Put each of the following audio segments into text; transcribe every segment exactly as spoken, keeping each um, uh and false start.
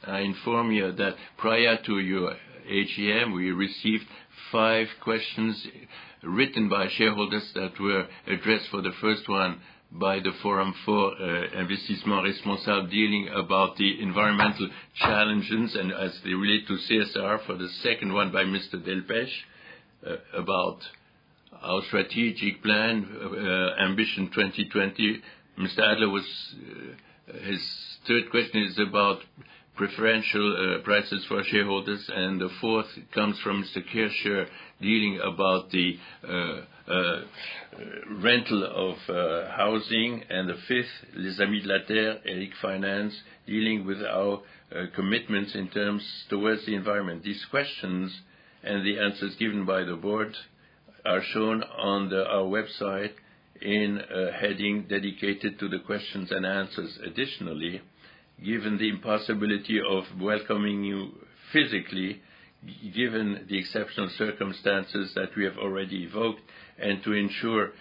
I inform you that prior to your A G M, we received five questions written by shareholders that were addressed. For the first one by the Forum for uh, Investissement Responsable, dealing about the environmental challenges and as they relate to C S R. For the second one by Mister Delpech uh, about our strategic plan, uh, Ambition twenty twenty. Mister Adler was, uh, his third question is about preferential uh, prices for shareholders, and the fourth comes from Mister Kircher, dealing about the uh, uh, rental of uh, housing, and the fifth, Les Amis de la Terre, Eric Finance, dealing with our uh, commitments in terms towards the environment. These questions and the answers given by the board are shown on the, our website in a heading dedicated to the questions and answers. Additionally, given the impossibility of welcoming you physically, given the exceptional circumstances that we have already evoked, and to ensure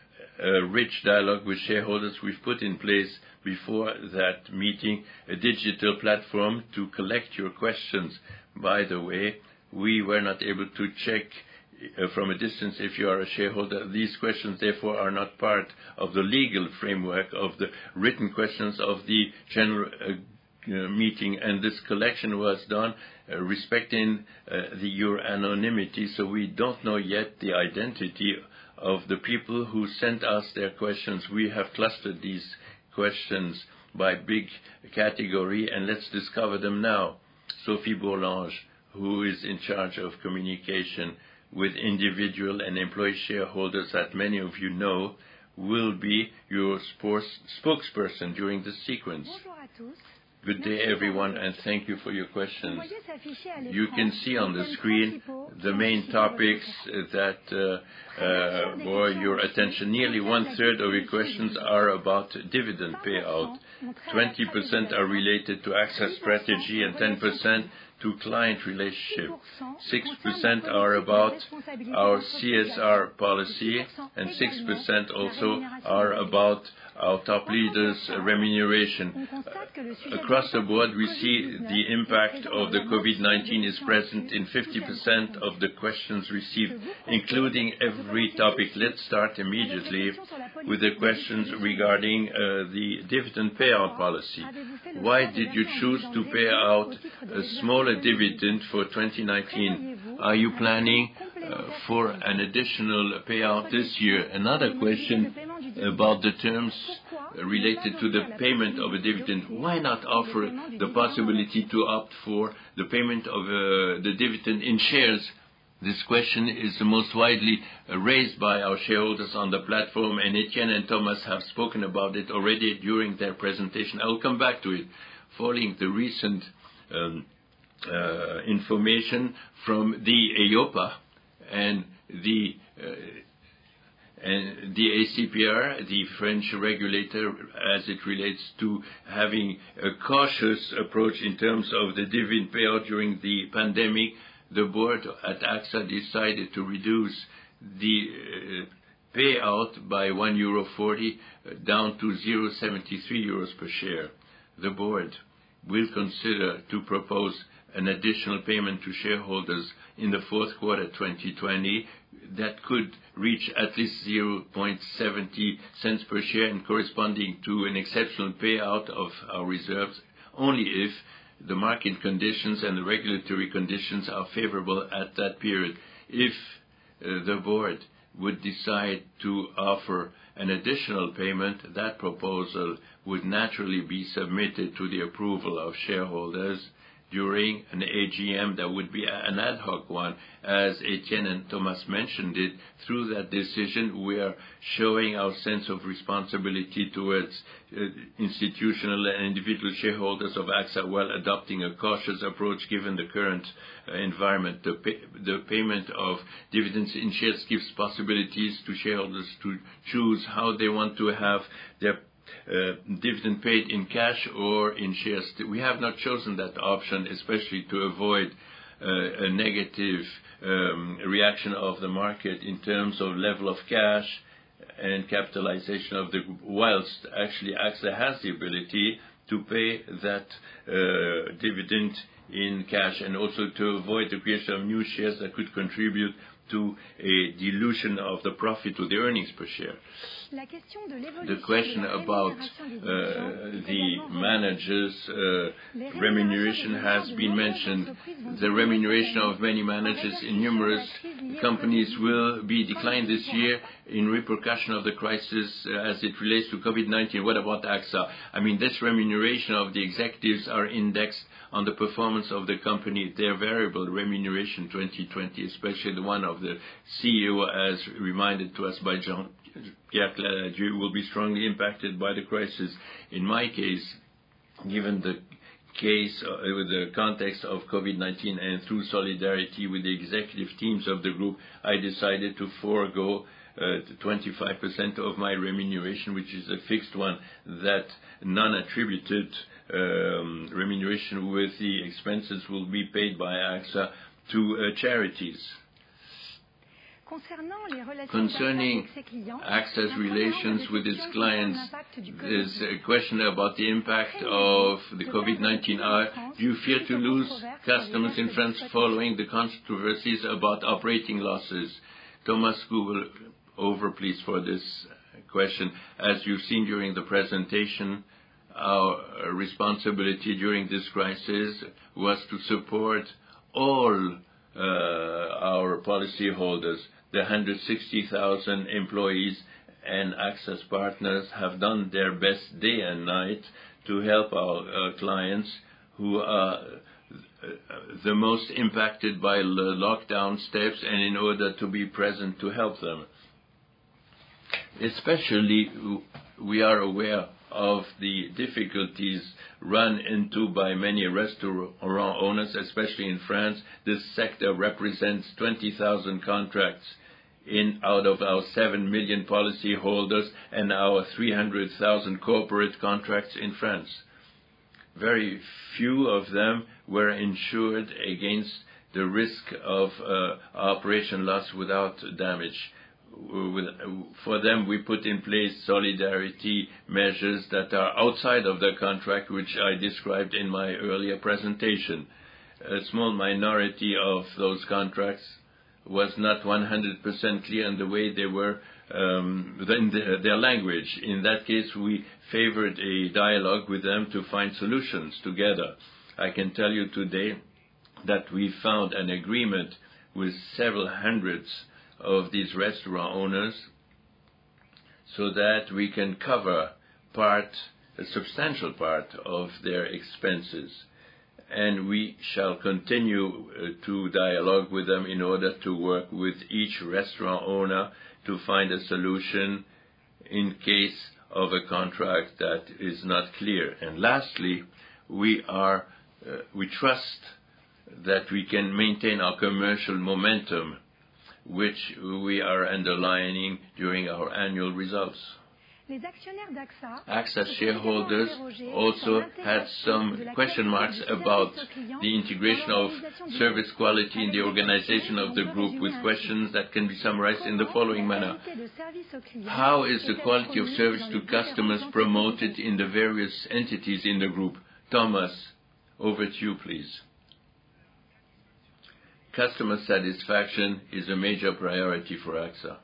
a rich dialogue with shareholders, we've put in place before that meeting a digital platform to collect your questions. By the way, we were not able to check uh, from a distance if you are a shareholder. These questions, therefore, are not part of the legal framework of the written questions of the general uh, uh, meeting, and this collection was done uh, respecting uh, the, your anonymity, so we don't know yet the identity of the people who sent us their questions. We have clustered these questions by big category, and let's discover them now. Sophie Bourlange, who is in charge of communication with individual and employee shareholders that many of you know, will be your sports spokesperson during this sequence. Good day, everyone, and thank you for your questions. You can see on the screen the main topics that uh, uh, bore your attention. Nearly one-third of your questions are about dividend payout. twenty percent are related to AXA strategy and ten percent to client relationship. six percent are about our C S R policy, and six percent also are about our top leaders' remuneration. Uh, across the board, we see the impact of the COVID nineteen is present in fifty percent of the questions received, including every topic. Let's start immediately with the questions regarding uh, the dividend payout policy. Why did you choose to pay out a smaller dividend for twenty nineteen? Are you planning uh, for an additional payout this year? Another question about the terms related to the payment of a dividend. Why not offer the possibility to opt for the payment of uh, the dividend in shares? This question is the most widely uh, raised by our shareholders on the platform, and Etienne and Thomas have spoken about it already during their presentation. I will come back to it. Following the recent um, uh, information from the E I O P A and the uh, And the A C P R, the French regulator, as it relates to having a cautious approach in terms of the dividend payout during the pandemic, the board at AXA decided to reduce the uh, payout by one euro forty uh, down to zero point seven three euros per share. The board will consider to propose an additional payment to shareholders in the fourth quarter twenty twenty that could reach at least zero point seven zero cents per share and corresponding to an exceptional payout of our reserves only if the market conditions and the regulatory conditions are favorable at that period. If uh, the board would decide to offer an additional payment, that proposal would naturally be submitted to the approval of shareholders during an A G M that would be an ad hoc one. As Etienne and Thomas mentioned it, through that decision we are showing our sense of responsibility towards uh, institutional and individual shareholders of AXA while adopting a cautious approach given the current uh, environment. The, pay, the payment of dividends in shares gives possibilities to shareholders to choose how they want to have their Uh, dividend paid in cash or in shares. We have not chosen that option, especially to avoid uh, a negative um, reaction of the market in terms of level of cash and capitalization of the group, whilst actually AXA has the ability to to pay that uh, dividend in cash, and also to avoid the creation of new shares that could contribute to a dilution of the profit to the earnings per share. The question about uh, the managers' uh, remuneration has been mentioned. The remuneration of many managers in numerous companies will be declined this year in repercussion of the crisis uh, as it relates to COVID nineteen. What about AXA? I mean, this remuneration of the executives are indexed on the performance of the company. Their variable remuneration twenty twenty, especially the one of the C E O, as reminded to us by Jean Pierre Cladadieu, will be strongly impacted by the crisis. In my case, given the case uh, with the context of COVID nineteen and through solidarity with the executive teams of the group, I decided to forego uh, twenty-five percent of my remuneration, which is a fixed one, that non-attributed um, remuneration with the expenses will be paid by AXA to uh, charities. Concerning AXA's relations with its clients, there's a question about the impact of the COVID nineteen. Do you fear to lose customers in France following the controversies about operating losses? Thomas Google, over please for this question. As you've seen during the presentation, our responsibility during this crisis was to support all uh, our policyholders. The one hundred sixty thousand employees and access partners have done their best day and night to help our uh, clients who are the most impacted by the lockdown steps, and in order to be present to help them. Especially, we are aware of the difficulties run into by many restaurant owners, especially in France. This sector represents twenty thousand contracts in out of our seven million policy holders and our three hundred thousand corporate contracts in France. Very few of them were insured against the risk of uh, operation loss without damage. With, for them, we put in place solidarity measures that are outside of the contract, which I described in my earlier presentation. A small minority of those contracts was not one hundred percent clear in the way they were um, in the, their language. In that case, we favored a dialogue with them to find solutions together. I can tell you today that we found an agreement with several hundreds of these restaurant owners so that we can cover part, a substantial part of their expenses. And we shall continue uh, to dialogue with them in order to work with each restaurant owner to find a solution in case of a contract that is not clear. And lastly, we are, uh, we trust that we can maintain our commercial momentum, which we are underlining during our annual results. AXA shareholders also had some question marks about the integration of service quality in the organization of the group, with questions that can be summarized in the following manner. How is the quality of service to customers promoted in the various entities in the group? Thomas, over to you, please. Customer satisfaction is a major priority for AXA.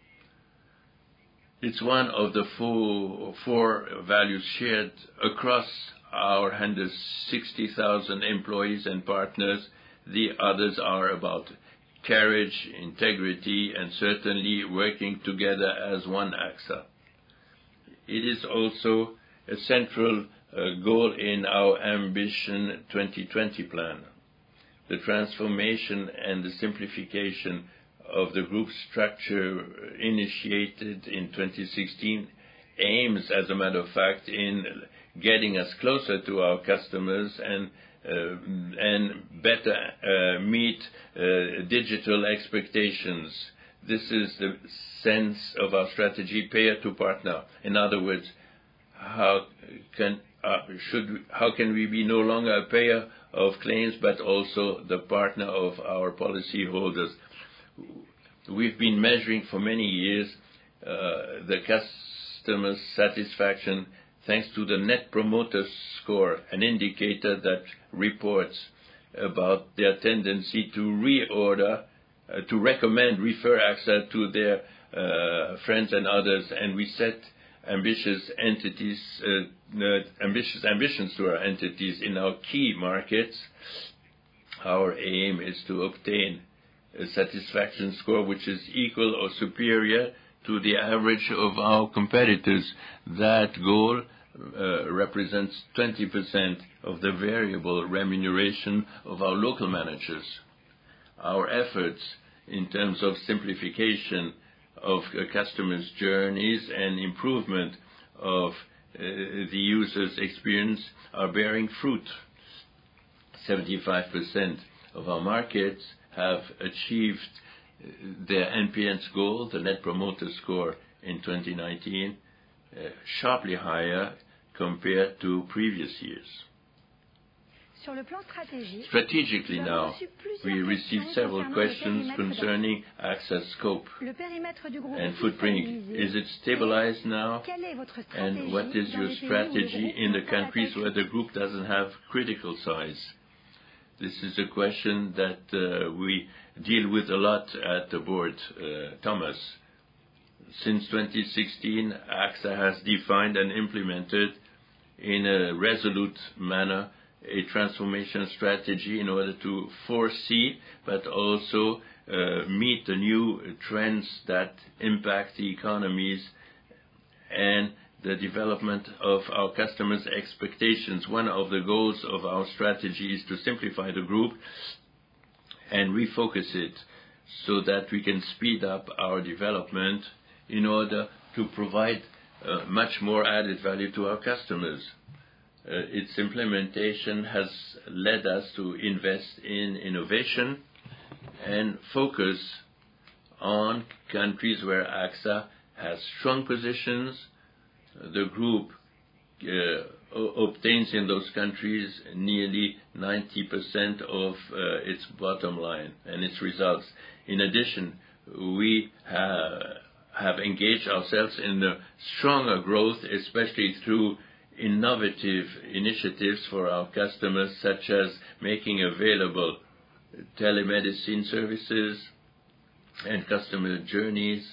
It's one of the four, four values shared across our one hundred sixty thousand employees and partners. The others are about courage, integrity, and certainly working together as one AXA. It is also a central uh, goal in our Ambition twenty twenty plan. The transformation and the simplification of the group structure initiated in twenty sixteen aims, as a matter of fact, in getting us closer to our customers and uh, and better uh, meet uh, digital expectations. This is the sense of our strategy, payer to partner. In other words, how can uh, should we, how can we be no longer a payer of claims, but also the partner of our policy holders? We've been measuring for many years uh, the customer satisfaction thanks to the Net Promoter Score, an indicator that reports about their tendency to reorder, uh, to recommend, refer AXA to their uh, friends and others, and we set ambitious entities, uh, uh, ambitious ambitions to our entities in our key markets. Our aim is to obtain a satisfaction score which is equal or superior to the average of our competitors. That goal uh, represents twenty percent of the variable remuneration of our local managers. Our efforts in terms of simplification of uh, customers' journeys and improvement of uh, the user's experience are bearing fruit. seventy-five percent of our markets have achieved their N P S goal, the Net Promoter Score, in twenty nineteen, uh, sharply higher compared to previous years. Sur le plan stratégique, Strategically now, we received several questions concerning AXA's scope le périmètre du groupe and footprint. Is it stabilized now? Quelle est votre And what is stratégie your dans les pays où le strategy groupe in the n'a pas countries la where the group doesn't have critical size? This is a question that uh, we deal with a lot at the board, uh, Thomas. Since twenty sixteen, AXA has defined and implemented in a resolute manner a transformation strategy in order to foresee but also uh, meet the new trends that impact the economies and the development of our customers' expectations. One of the goals of our strategy is to simplify the group and refocus it so that we can speed up our development in order to provide uh, much more added value to our customers. Uh, its implementation has led us to invest in innovation and focus on countries where AXA has strong positions. The group uh, o- obtains in those countries nearly ninety percent of uh, its bottom line and its results. In addition, we ha- have engaged ourselves in the stronger growth, especially through innovative initiatives for our customers, such as making available telemedicine services and customer journeys,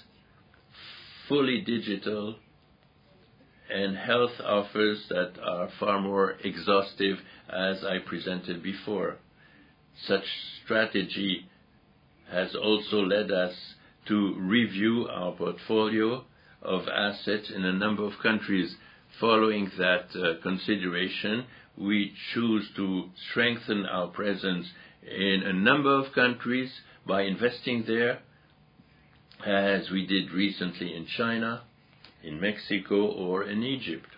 fully digital, and health offers that are far more exhaustive, as I presented before. Such strategy has also led us to review our portfolio of assets in a number of countries. Following that uh, consideration, we choose to strengthen our presence in a number of countries by investing there, as we did recently in China, in Mexico, or in Egypt.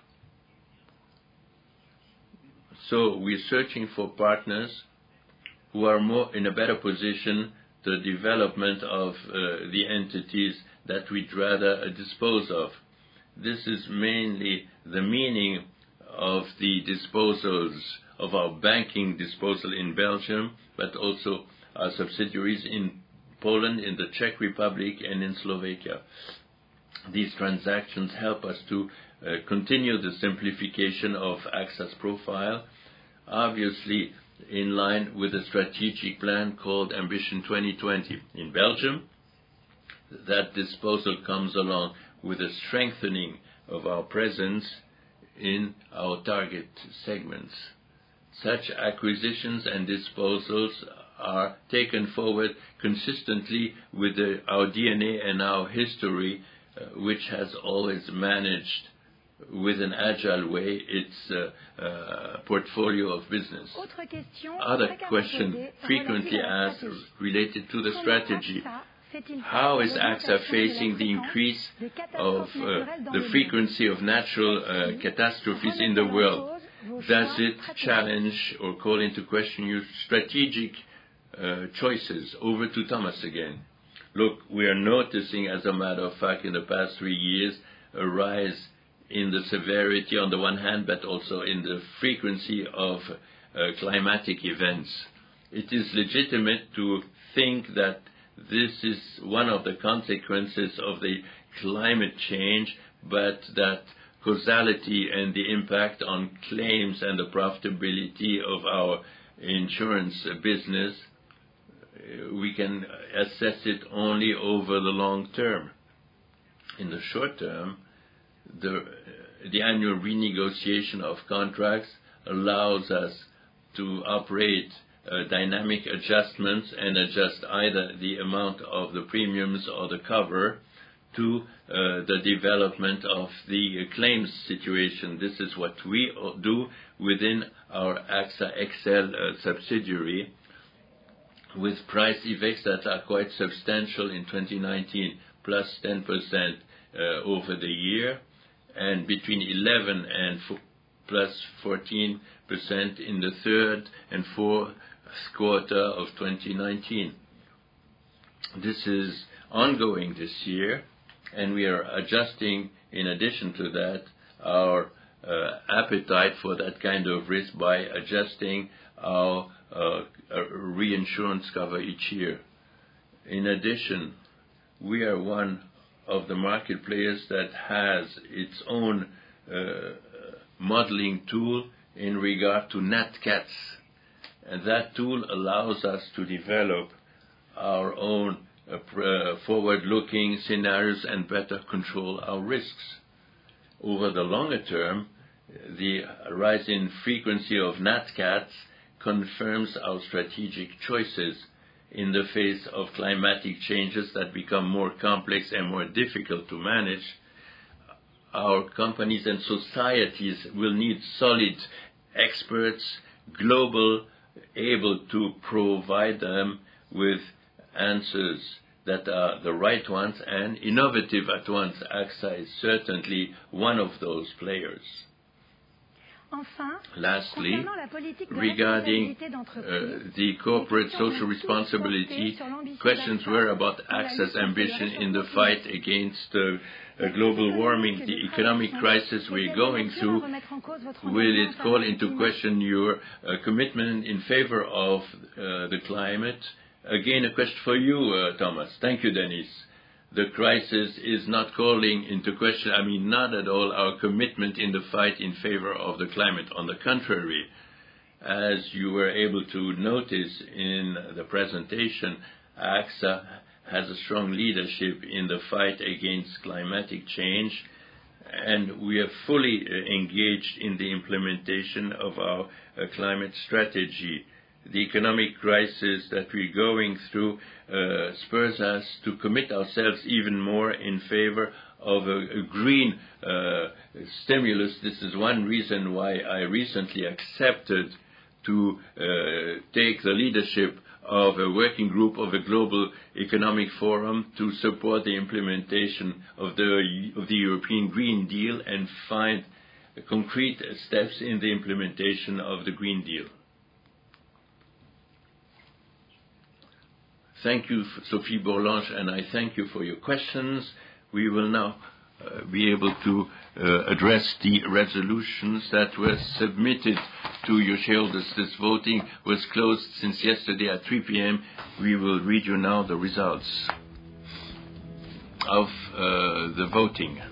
So we're searching for partners who are more in a better position the development of uh, the entities that we'd rather uh, dispose of. This is mainly the meaning of the disposals of our banking disposal in Belgium, but also our subsidiaries in Poland, in the Czech Republic, and in Slovakia. These transactions help us to uh, continue the simplification of AXA's profile, obviously in line with a strategic plan called Ambition twenty twenty. In Belgium, that disposal comes along with a strengthening of our presence in our target segments. Such acquisitions and disposals are taken forward consistently with the, our D N A and our history, uh, which has always managed with an agile way its uh, uh, portfolio of business. Other question frequently asked related to the strategy. How is AXA facing the increase of uh, the frequency of natural uh, catastrophes in the world? Does it challenge or call into question your strategic uh, choices? Over to Thomas again. Look, we are noticing, as a matter of fact, in the past three years, a rise in the severity on the one hand, but also in the frequency of uh, climatic events. It is legitimate to think that this is one of the consequences of the climate change, but that causality and the impact on claims and the profitability of our insurance business, we can assess it only over the long term. In the short term, the, the annual renegotiation of contracts allows us to operate uh, dynamic adjustments and adjust either the amount of the premiums or the cover to uh, the development of the uh, claims situation. This is what we do within our AXA X L uh, subsidiary, with price effects that are quite substantial in twenty nineteen, plus ten percent uh, over the year, and between eleven and f- plus fourteen percent in the third and fourth quarter of twenty nineteen. This is ongoing this year, and we are adjusting, in addition to that, our uh, appetite for that kind of risk by adjusting our uh, reinsurance cover each year. In addition, we are one of the market players that has its own uh, modeling tool in regard to nat cats, and that tool allows us to develop our own uh, uh, forward-looking scenarios and better control our risks. Over the longer term, the rise in frequency of nat cats confirms our strategic choices in the face of climatic changes that become more complex and more difficult to manage. Our companies and societies will need solid experts, global, able to provide them with answers that are the right ones and innovative at once. AXA is certainly one of those players. Lastly, regarding uh, the corporate social responsibility, questions were about AXA's ambition in the fight against uh, global warming, the economic crisis we're going through. Will it call into question your uh, commitment in favor of uh, the climate? Again, a question for you, uh, Thomas. Thank you, Denis. The crisis is not calling into question, I mean, not at all, our commitment in the fight in favor of the climate. On the contrary, as you were able to notice in the presentation, AXA has a strong leadership in the fight against climatic change, and we are fully engaged in the implementation of our uh, climate strategy. The economic crisis that we're going through uh, spurs us to commit ourselves even more in favor of a, a green uh, stimulus. This is one reason why I recently accepted to uh, take the leadership of a working group of a global economic forum to support the implementation of the, of the European Green Deal and find concrete steps in the implementation of the Green Deal. Thank you, Sophie Bourlange, and I thank you for your questions. We will now uh, be able to uh, address the resolutions that were submitted to your shareholders. This voting was closed since yesterday at three p.m. We will read you now the results of uh, the voting.